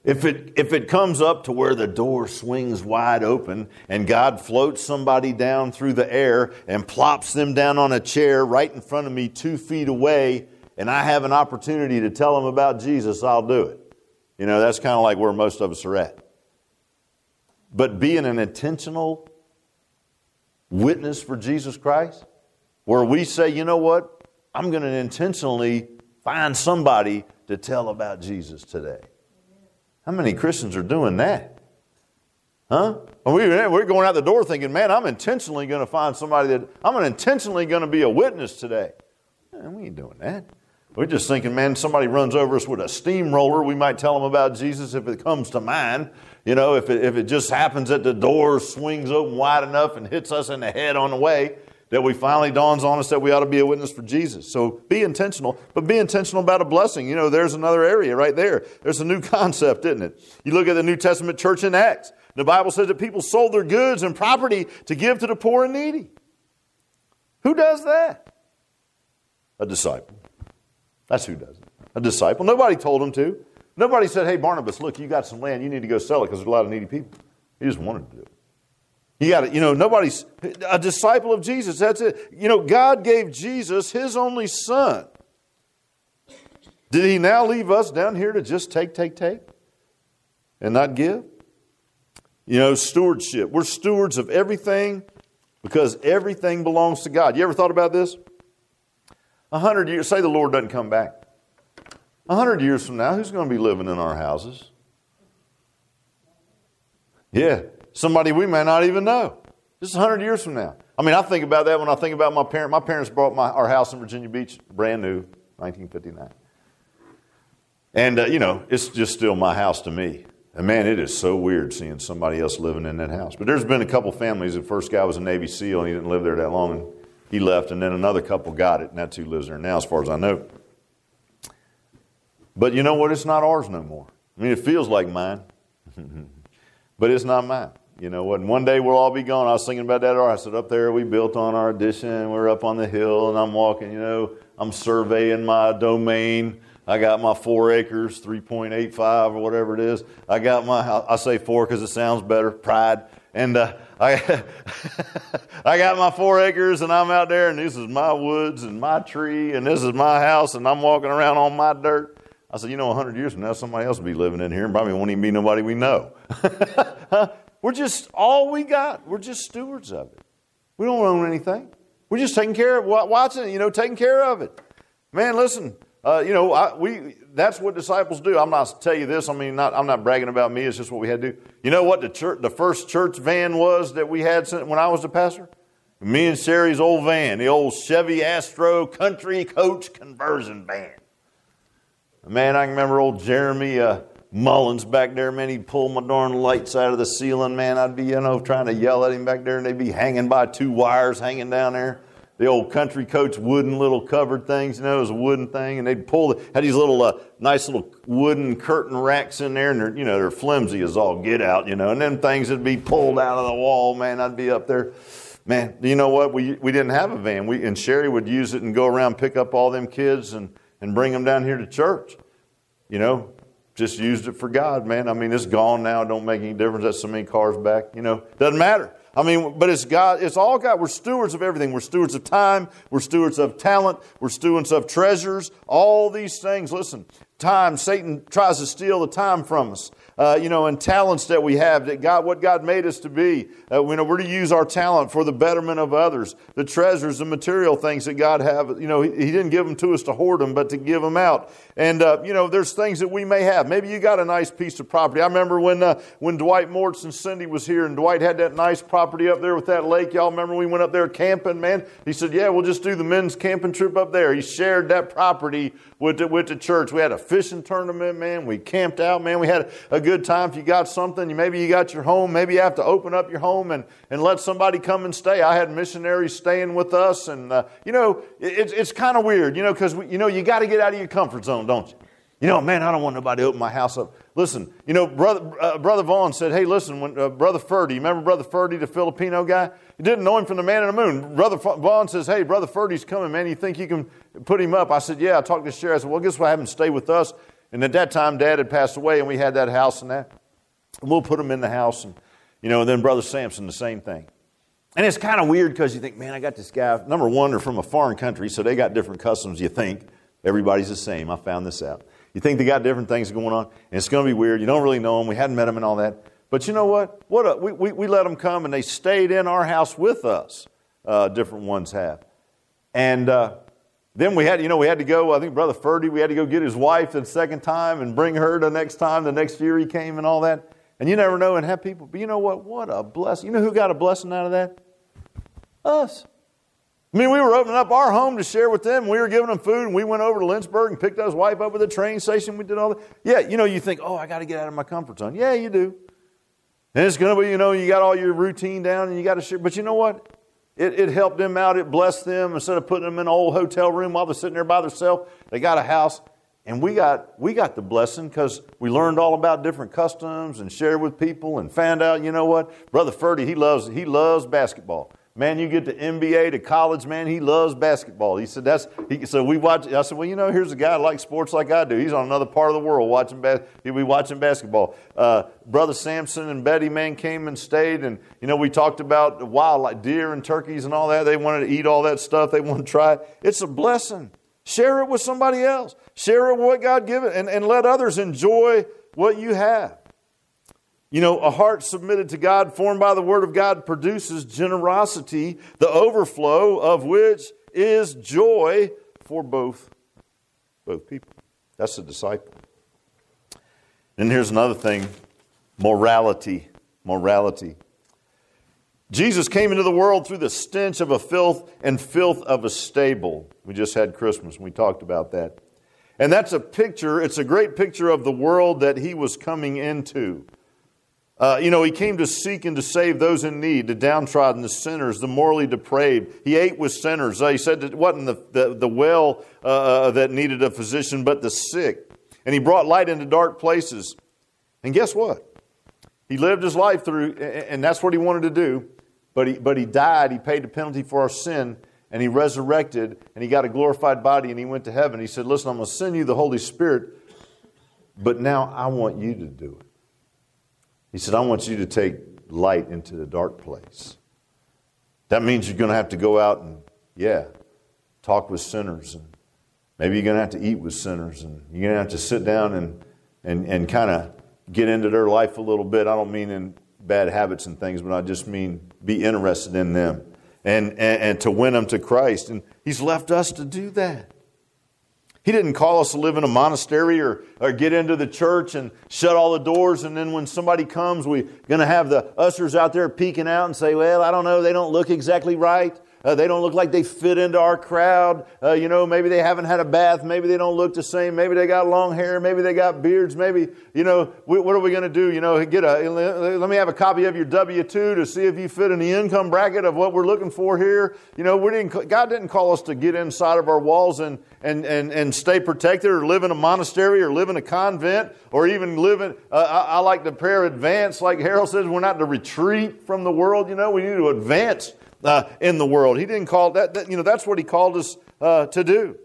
If it, if it comes up to where the door swings wide open and God floats somebody down through the air and plops them down on a chair right in front of me two feet away, and I have an opportunity to tell them about Jesus, I'll do it. You know, that's kind of like where most of us are at. But being an intentional witness for Jesus Christ, where we say, you know what, I'm going to intentionally find somebody to tell about Jesus today. How many Christians are doing that? Huh? We're going out the door thinking, man, I'm intentionally going to find somebody that, I'm intentionally going to be a witness today. Man, we ain't doing that. We're just thinking, man, somebody runs over us with a steamroller, we might tell them about Jesus if it comes to mind. You know, if it, if it just happens that the door swings open wide enough and hits us in the head on the way, that we finally dawns on us that we ought to be a witness for Jesus. So be intentional, but be intentional about a blessing. You know, there's another area right there. There's a new concept, isn't it? You look at the New Testament church in Acts. The Bible says that people sold their goods and property to give to the poor and needy. Who does that? A disciple. That's who does it. A disciple. Nobody told them to. Nobody said, hey, Barnabas, look, you got some land. You need to go sell it because there's a lot of needy people. He just wanted to do it. You got to, you know, nobody's a disciple of Jesus. That's it. You know, God gave Jesus His only Son. Did He now leave us down here to just take, take, take and not give? You know, stewardship. We're stewards of everything because everything belongs to God. You ever thought about this? A hundred years, say the Lord doesn't come back. A hundred years from now, who's going to be living in our houses? Yeah. Somebody we may not even know. Just a hundred years from now. I mean, I think about that when I think about my parents. My parents bought my, our house in Virginia Beach, brand new, nineteen fifty-nine. And, uh, you know, it's just still my house to me. And, man, it is so weird seeing somebody else living in that house. But there's been a couple families. The first guy was a Navy SEAL, and he didn't live there that long, and he left. And then another couple got it, and that's who lives there now, as far as I know. But you know what? It's not ours no more. I mean, it feels like mine, but it's not mine. You know what? And one day we'll all be gone. I was thinking about that. I said, up there we built on our addition. We're up on the hill, and I'm walking, you know, I'm surveying my domain. I got my four acres, three point eight five or whatever it is. I got my, I say four because it sounds better, pride. And uh, I, I got my four acres, and I'm out there, and this is my woods and my tree, and this is my house, and I'm walking around on my dirt. I said, you know, a hundred years from now, somebody else will be living in here, and probably won't even be nobody we know. We're just, all we got, we're just stewards of it. We don't own anything. We're just taking care of, watching it, you know, taking care of it. Man, listen, uh, you know, I, we that's what disciples do. I'm not tell you this, I mean, not, I'm not bragging about me, it's just what we had to do. You know what the church, the first church van was that we had when I was the pastor? Me and Sherry's old van, the old Chevy Astro Country Coach conversion van. Man, I can remember old Jeremy uh, Mullins back there, man, he'd pull my darn lights out of the ceiling, man. I'd be, you know, trying to yell at him back there, and they'd be hanging by two wires hanging down there. The old Country Coach wooden little covered things, you know, it was a wooden thing, and they'd pull, the, had these little, uh, nice little wooden curtain racks in there, and they're, you know, they're flimsy as all get out, you know, and them things would be pulled out of the wall, man. I'd be up there. Man, you know what? We we didn't have a van. We and Sherry would use it and go around, pick up all them kids and, and bring them down here to church. You know, just used it for God, man. I mean, it's gone now. It don't make any difference. That's so many cars back. You know, doesn't matter. I mean, but it's God. It's all God. We're stewards of everything. We're stewards of time. We're stewards of talent. We're stewards of treasures. All these things. Listen, time. Satan tries to steal the time from us. Uh, you know, and talents that we have, that God, what God made us to be. Uh, you know, we're to use our talent for the betterment of others. The treasures, the material things that God have, you know, He, he didn't give them to us to hoard them, but to give them out. And, uh, you know, there's things that we may have. Maybe you got a nice piece of property. I remember when uh, when Dwight Mortz and Cindy was here, and Dwight had that nice property up there with that lake. Y'all remember we went up there camping, man? He said, yeah, we'll just do the men's camping trip up there. He shared that property with the, with the church. We had a fishing tournament, man. We camped out, man. We had a good time. If you got something, maybe you got your home, maybe you have to open up your home and, and let somebody come and stay. I had missionaries staying with us, and uh, you know, it, it's kind of weird, you know, because you know you got to get out of your comfort zone, don't you? You know, man, I don't want nobody to open my house up. Listen, you know, brother uh, brother Vaughn said, hey, listen, when uh, Brother Ferdy, you remember Brother Ferdy, the Filipino guy? You didn't know him from the Man in the Moon. Brother Vaughn says, hey, Brother Ferdy's coming, man. You think you can put him up? I said, yeah. I talked to Sherry. I said, well, guess what? I have him stay with us. And at that time, Dad had passed away, and we had that house and that. And we'll put them in the house, and you know, and then Brother Samson, the same thing. And it's kind of weird because you think, man, I got this guy. Number one, they're from a foreign country, so they got different customs. You think everybody's the same. I found this out. You think they got different things going on, and it's going to be weird. You don't really know them. We hadn't met them and all that. But you know what? What a, we, we, we let them come, and they stayed in our house with us. Uh, different ones have. And uh, then we had, you know, we had to go, I think Brother Ferdy, we had to go get his wife the second time and bring her the next time. The next year he came and all that. And you never know and have people. But you know what? What a blessing. You know who got a blessing out of that? Us. I mean, we were opening up our home to share with them. We were giving them food, and we went over to Lynchburg and picked his wife up at the train station. We did all that. Yeah, you know, you think, oh, I got to get out of my comfort zone. Yeah, you do. And it's going to be, you know, you got all your routine down and you got to share. But you know what? It, it helped them out. It blessed them. Instead of putting them in an old hotel room while they're sitting there by themselves, they got a house. And we got we got the blessing because we learned all about different customs and shared with people and found out, you know what? Brother Ferdy, he loves he loves basketball. Man, you get to N B A, to college, man, he loves basketball. He said that's he, so we watch. I said, well, you know, here's a guy that likes sports like I do. He's on another part of the world watching. Bas- he'll be watching basketball. Uh, Brother Samson and Betty, man, came and stayed, and you know, we talked about wild like deer and turkeys and all that. They wanted to eat all that stuff. They want to try it. It's a blessing. Share it with somebody else. Share it with what God given, and, and let others enjoy what you have. You know, a heart submitted to God, formed by the Word of God, produces generosity, the overflow of which is joy for both, both people. That's a disciple. And here's another thing, morality. Morality. Jesus came into the world through the stench of a filth and filth of a stable. We just had Christmas and we talked about that. And that's a picture, it's a great picture of the world that he was coming into. Uh, you know, he came to seek and to save those in need, the downtrodden, the sinners, the morally depraved. He ate with sinners. Uh, he said it wasn't the, the, the well uh, that needed a physician, but the sick. And he brought light into dark places. And guess what? He lived his life through, and that's what he wanted to do. But he, but he died. He paid the penalty for our sin. And he resurrected. And he got a glorified body. And he went to heaven. He said, listen, I'm going to send you the Holy Spirit. But now I want you to do it. He said, I want you to take light into the dark place. That means you're going to have to go out and, yeah, talk with sinners. And maybe you're going to have to eat with sinners. And you're going to have to sit down and, and, and kind of get into their life a little bit. I don't mean in bad habits and things, but I just mean be interested in them and, and, and to win them to Christ. And he's left us to do that. He didn't call us to live in a monastery or, or get into the church and shut all the doors. And then when somebody comes, we're going to have the ushers out there peeking out and say, well, I don't know, they don't look exactly right. Uh, they don't look like they fit into our crowd. Uh, you know, maybe they haven't had a bath. Maybe they don't look the same. Maybe they got long hair. Maybe they got beards. Maybe, you know, we, what are we going to do? You know, get a, let me have a copy of your W two to see if you fit in the income bracket of what we're looking for here. You know, we didn't, God didn't call us to get inside of our walls and, and, and, and stay protected or live in a monastery or live in a convent or even live in, uh, I, I like the prayer advance. Like Harold says, we're not to retreat from the world. You know, we need to advance Uh, in the world. He didn't call that, that, you know, that's what he called us uh, to do.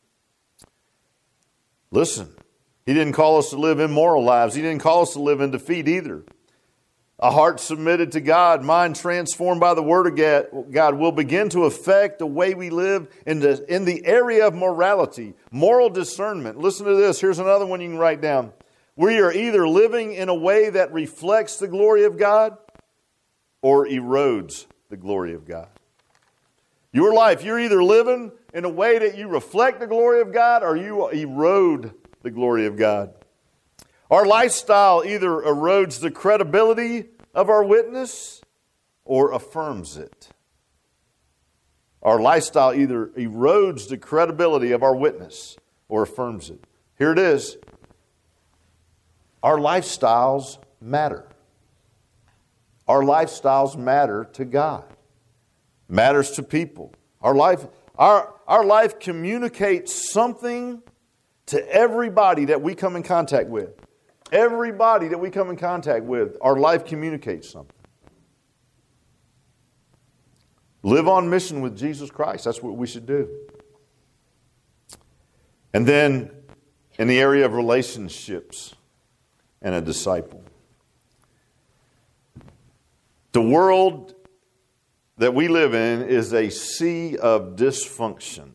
Listen, he didn't call us to live immoral lives. He didn't call us to live in defeat either. A heart submitted to God, mind transformed by the Word of God will begin to affect the way we live in the, in the area of morality, moral discernment. Listen to this. Here's another one you can write down. We are either living in a way that reflects the glory of God or erodes the glory of God. Your life, you're either living in a way that you reflect the glory of God or you erode the glory of God. Our lifestyle either erodes the credibility of our witness or affirms it. Our lifestyle either erodes the credibility of our witness or affirms it. Here it is. Our lifestyles matter. Our lifestyles matter to God. Matters to people. Our life, our, our life communicates something to everybody that we come in contact with. Everybody that we come in contact with, our life communicates something. Live on mission with Jesus Christ. That's what we should do. And then in the area of relationships and a disciple. The world that we live in is a sea of dysfunction.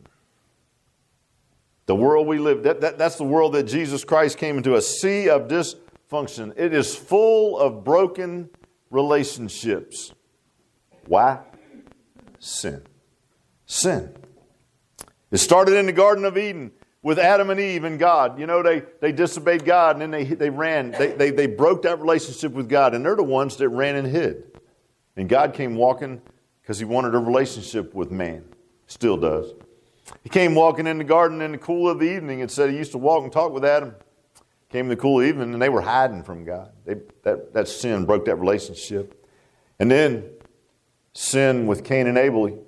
The world we live, that, that, that's the world that Jesus Christ came into, a sea of dysfunction. It is full of broken relationships. Why? Sin. Sin. It started in the Garden of Eden with Adam and Eve and God. You know, they, they disobeyed God and then they, they ran. They, they, they broke that relationship with God, and they're the ones that ran and hid. And God came walking because He wanted a relationship with man. Still does. He came walking in the garden in the cool of the evening and said He used to walk and talk with Adam. Came in the cool of the evening and they were hiding from God. They, that, that sin broke that relationship. And then sin with Cain and Abel.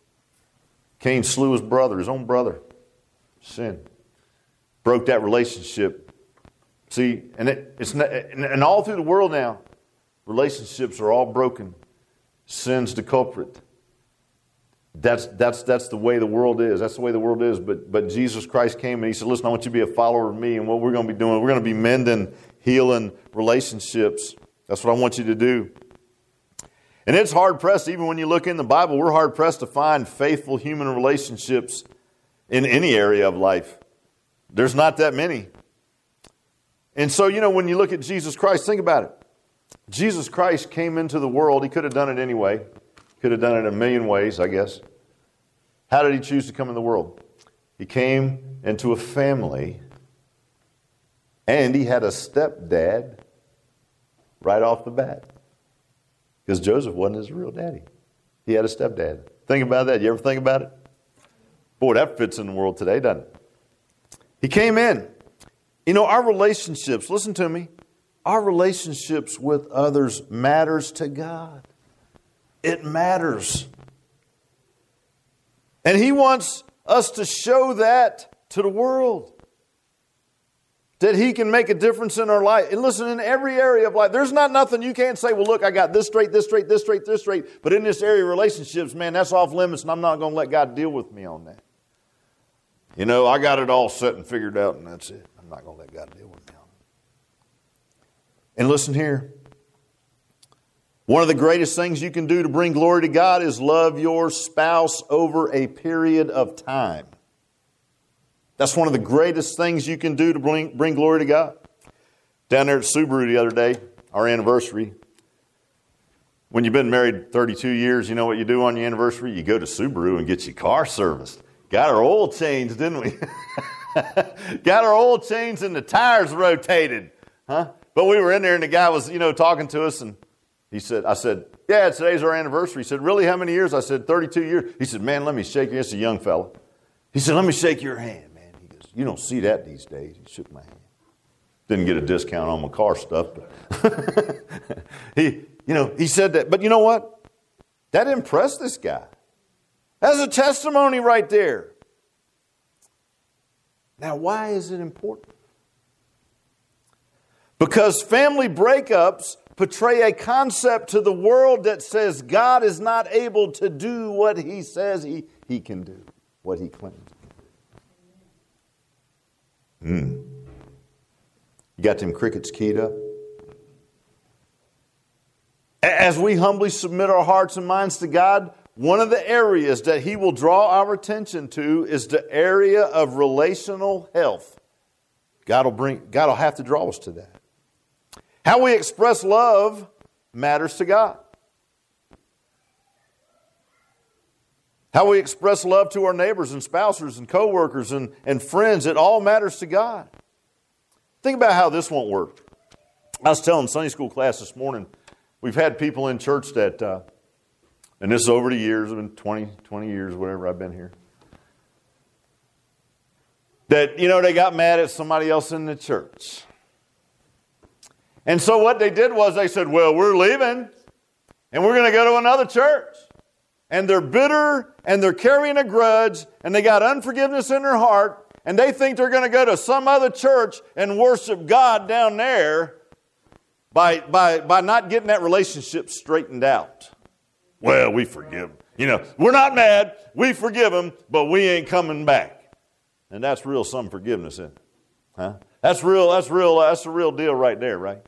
Cain slew his brother, his own brother. Sin. Broke that relationship. See, and, it, it's not, and all through the world now, relationships are all broken. Sin's the culprit. That's, that's, that's the way the world is. That's the way the world is. But, but Jesus Christ came and He said, listen, I want you to be a follower of me. And what we're going to be doing, we're going to be mending, healing relationships. That's what I want you to do. And it's hard-pressed, even when you look in the Bible, we're hard-pressed to find faithful human relationships in any area of life. There's not that many. And so, you know, when you look at Jesus Christ, think about it. Jesus Christ came into the world. He could have done it anyway. Could have done it a million ways, I guess. How did He choose to come in the world? He came into a family, and He had a stepdad right off the bat. Because Joseph wasn't his real daddy. He had a stepdad. Think about that. You ever think about it? Boy, that fits in the world today, doesn't it? He came in. You know, our relationships, listen to me, our relationships with others matters to God. It matters. And He wants us to show that to the world. That He can make a difference in our life. And listen, in every area of life, there's not nothing you can't say, well, look, I got this straight, this straight, this straight, this straight. But in this area of relationships, man, that's off limits, and I'm not going to let God deal with me on that. You know, I got it all set and figured out, and that's it. I'm not going to let God deal with me on it. And listen here. One of the greatest things you can do to bring glory to God is love your spouse over a period of time. That's one of the greatest things you can do to bring, bring glory to God. Down there at Subaru the other day, our anniversary. When you've been married thirty-two years, you know what you do on your anniversary? You go to Subaru and get your car serviced. Got our oil changed, didn't we? Got our oil changed and the tires rotated. Huh? But we were in there and the guy was, you know, talking to us, and he said, I said, yeah, today's our anniversary. He said, really, how many years? I said, thirty-two years. He said, man, let me shake you. It's a young fella. He said, let me shake your hand. You don't see that these days. He shook my hand. Didn't get a discount on my car stuff. But he, you know, he said that. But you know what? That impressed this guy. That's a testimony right there. Now, why is it important? Because family breakups portray a concept to the world that says God is not able to do what He says He, he can do, what He claims. Mm. You got them crickets keyed up? As we humbly submit our hearts and minds to God, one of the areas that He will draw our attention to is the area of relational health. God will bring, God will have to draw us to that. How we express love matters to God. How we express love to our neighbors and spouses and coworkers and, and friends, it all matters to God. Think about how this won't work. I was telling Sunday school class this morning, we've had people in church that, uh, and this is over the years, it's been twenty, twenty years, whatever I've been here, that, you know, they got mad at somebody else in the church. And so what they did was they said, well, we're leaving and we're going to go to another church. And they're bitter, and they're carrying a grudge, and they got unforgiveness in their heart, and they think they're going to go to some other church and worship God down there by, by, by not getting that relationship straightened out. Well, we forgive them. You know, we're not mad, we forgive them, but we ain't coming back. And that's real some forgiveness in it. Huh? That's real, that's real, that's the real deal right there, right?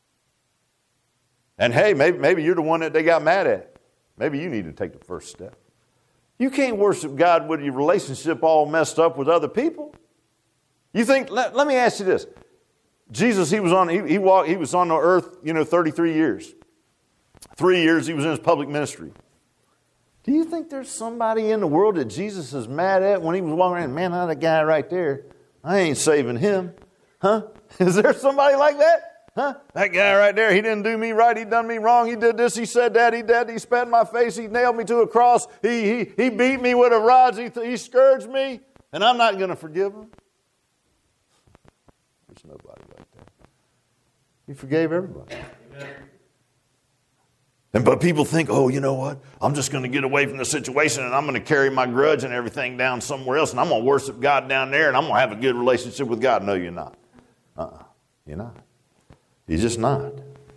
And hey, maybe, maybe you're the one that they got mad at. Maybe you need to take the first step. You can't worship God with your relationship all messed up with other people. You think, let, let me ask you this. Jesus, he was on, he, he walked, he was on the earth, you know, thirty-three years. Three years he was in his public ministry. Do you think there's somebody in the world that Jesus is mad at when he was walking around? Man, that guy right there, I ain't saving him. Huh? Is there somebody like that? Huh? That guy right there, he didn't do me right. He done me wrong. He did this. He said that. He did that. He spat in my face. He nailed me to a cross. He, he, he beat me with a rod. He, he scourged me. And I'm not going to forgive him. There's nobody like that. He forgave everybody. Amen. And but people think, oh, you know what? I'm just going to get away from the situation and I'm going to carry my grudge and everything down somewhere else and I'm going to worship God down there and I'm going to have a good relationship with God. No, you're not. Uh-uh. You're not. You're just not.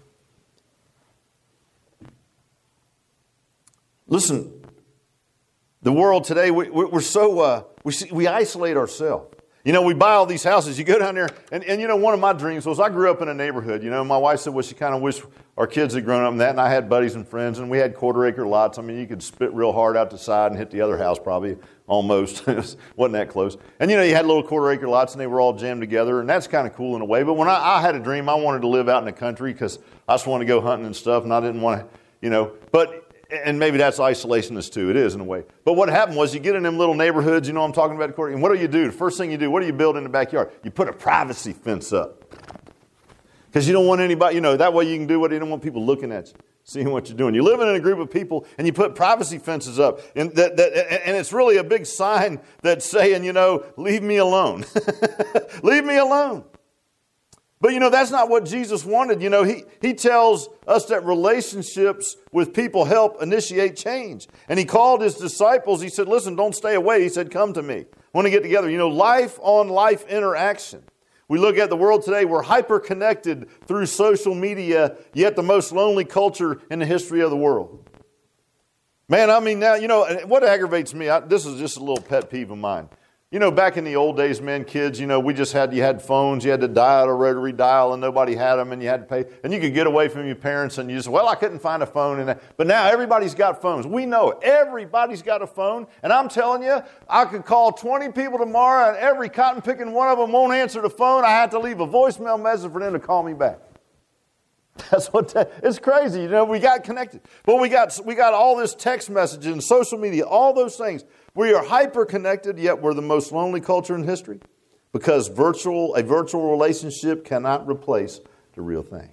Listen, the world today, we, we're so, uh, we, see, we isolate ourselves. You know, we buy all these houses. You go down there, and, and you know, one of my dreams was I grew up in a neighborhood. You know, my wife said, well, she kind of wished our kids had grown up in that, and I had buddies and friends, and we had quarter-acre lots. I mean, you could spit real hard out the side and hit the other house probably, almost. It wasn't that close. And, you know, you had little quarter-acre lots, and they were all jammed together, and that's kind of cool in a way. But when I, I had a dream, I wanted to live out in the country because I just wanted to go hunting and stuff, and I didn't want to, you know, but... And maybe that's isolationist too. It is in a way. But what happened was you get in them little neighborhoods, you know what I'm talking about, and what do you do? The first thing you do, what do you build in the backyard? You put a privacy fence up. Because you don't want anybody, you know, that way you can do what you don't want people looking at you, seeing what you're doing. You're living in a group of people and you put privacy fences up. And that, that and it's really a big sign that's saying, you know, leave me alone. Leave me alone. But, you know, that's not what Jesus wanted. You know, he, he tells us that relationships with people help initiate change. And he called his disciples. He said, listen, don't stay away. He said, come to me. I want to get together. You know, life on life interaction. We look at the world today. We're hyper-connected through social media, yet the most lonely culture in the history of the world. Man, I mean, now, you know, what aggravates me, I, this is just a little pet peeve of mine. You know, back in the old days, men, kids, you know, we just had, you had phones, you had to dial a rotary dial and nobody had them and you had to pay. And you could get away from your parents and you just, well, I couldn't find a phone. And But now everybody's got phones. We know it. Everybody's got a phone. And I'm telling you, I could call twenty people tomorrow and every cotton picking one of them won't answer the phone. I have to leave a voicemail message for them to call me back. That's what that, it's crazy. You know, we got connected. But we got, we got all this text messaging, social media, all those things. We are hyper-connected, yet we're the most lonely culture in history because virtual a virtual relationship cannot replace the real thing.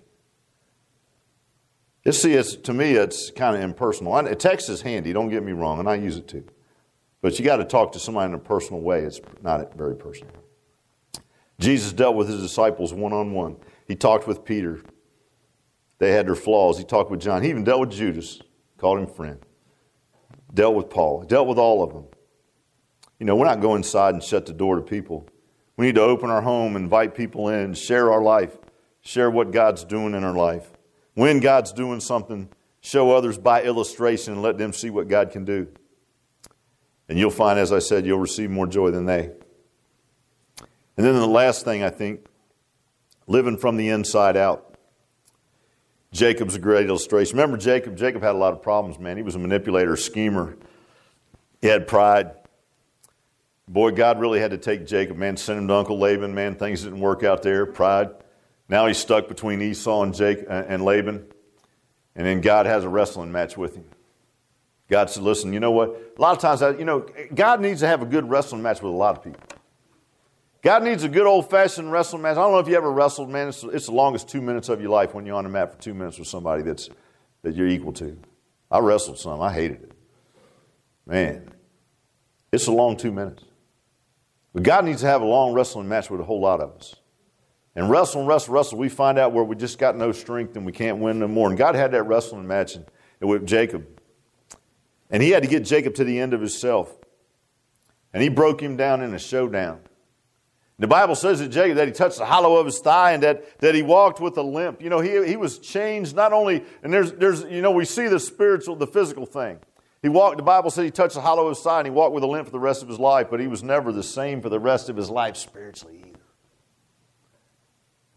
You see, it's, to me, it's kind of impersonal. I, text is handy, don't get me wrong, and I use it too. But you got to talk to somebody in a personal way. It's not very personal. Jesus dealt with his disciples one-on-one. He talked with Peter. They had their flaws. He talked with John. He even dealt with Judas, called him friend. Dealt with Paul. Dealt with all of them. You know, we're not going inside and shut the door to people. We need to open our home, invite people in, share our life, share what God's doing in our life. When God's doing something, show others by illustration and let them see what God can do. And you'll find, as I said, you'll receive more joy than they. And then the last thing, I think, living from the inside out. Jacob's a great illustration. Remember Jacob? Jacob had a lot of problems, man. He was a manipulator, a schemer. He had pride. Boy, God really had to take Jacob, man. Send him to Uncle Laban, man. Things didn't work out there. Pride. Now he's stuck between Esau and Jake and Laban. And then God has a wrestling match with him. God said, listen, you know what? A lot of times, you know, God needs to have a good wrestling match with a lot of people. God needs a good old-fashioned wrestling match. I don't know if you ever wrestled, man. It's, it's the longest two minutes of your life when you're on the mat for two minutes with somebody that's that you're equal to. I wrestled some. I hated it. Man, it's a long two minutes. But God needs to have a long wrestling match with a whole lot of us. And wrestle and wrestle, wrestle, we find out where we just got no strength and we can't win no more. And God had that wrestling match with Jacob. And he had to get Jacob to the end of himself. And he broke him down in a showdown. The Bible says that Jacob, that he touched the hollow of his thigh and that, that he walked with a limp. You know, he, he was changed not only, and there's, there's, you know, we see the spiritual, the physical thing. He walked, the Bible said he touched the hollow of his thigh and he walked with a limp for the rest of his life, but he was never the same for the rest of his life spiritually either.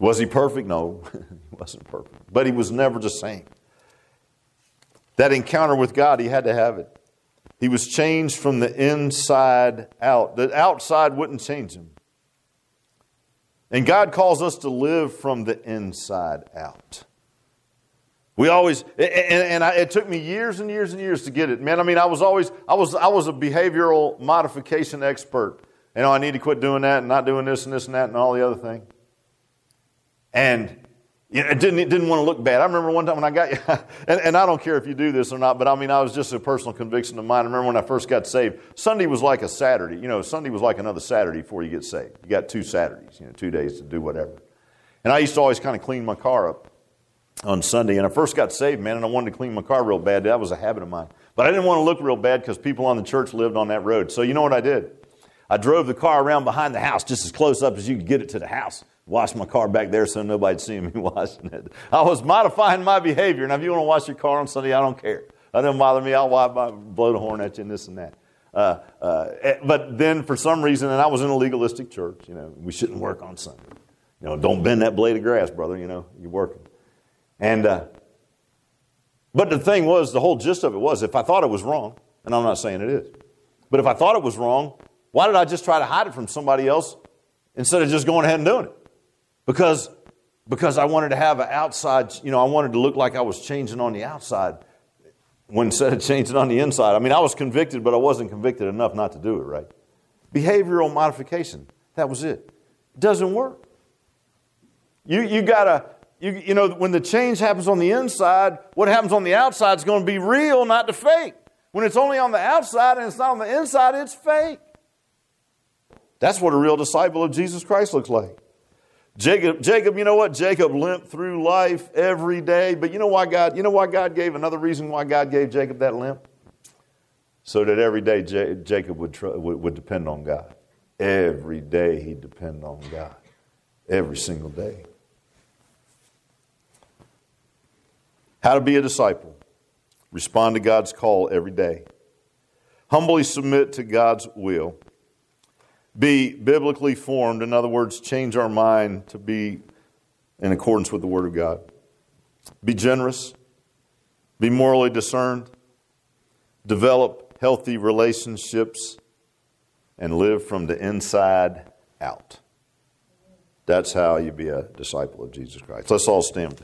Was he perfect? No, he wasn't perfect. But he was never the same. That encounter with God, he had to have it. He was changed from the inside out. The outside wouldn't change him. And God calls us to live from the inside out. We always, and, and I, it took me years and years and years to get it. Man, I mean, I was always, I was, I was a behavioral modification expert. You know, I need to quit doing that and not doing this and this and that and all the other thing. And you know, it didn't, it didn't want to look bad. I remember one time when I got, and, and I don't care if you do this or not, but I mean, I was just a personal conviction of mine. I remember when I first got saved, Sunday was like a Saturday. You know, Sunday was like another Saturday before you get saved. You got two Saturdays, you know, two days to do whatever. And I used to always kind of clean my car up on Sunday. And I first got saved, man, and I wanted to clean my car real bad. That was a habit of mine. But I didn't want to look real bad because people on the church lived on that road. So you know what I did? I drove the car around behind the house just as close up as you could get it to the house. Washed my car back there so nobody'd see me washing it. I was modifying my behavior. Now, if you want to wash your car on Sunday, I don't care. That doesn't bother me. I'll wipe my, blow the horn at you and this and that. Uh, uh, but then for some reason, and I was in a legalistic church, you know, we shouldn't work on Sunday. You know, don't bend that blade of grass, brother. You know, you're working. And, uh, but the thing was, the whole gist of it was, if I thought it was wrong, and I'm not saying it is, but if I thought it was wrong, why did I just try to hide it from somebody else instead of just going ahead and doing it? Because, because I wanted to have an outside, you know, I wanted to look like I was changing on the outside when instead of changing on the inside. I mean, I was convicted, but I wasn't convicted enough not to do it, right? Behavioral modification, that was it. It doesn't work. You, you gotta, you, you know, when the change happens on the inside, what happens on the outside is going to be real, not the fake. When it's only on the outside and it's not on the inside, it's fake. That's what a real disciple of Jesus Christ looks like. Jacob, Jacob, you know what? Jacob limped through life every day. But you know why God, you know why God gave, another reason why God gave Jacob that limp? So that every day J- Jacob would, tr- would would depend on God. Every day he'd depend on God. Every single day. How to be a disciple. Respond to God's call every day. Humbly submit to God's will. Be biblically formed. In other words, change our mind to be in accordance with the Word of God. Be generous. Be morally discerned. Develop healthy relationships. And live from the inside out. That's how you be a disciple of Jesus Christ. Let's all stand.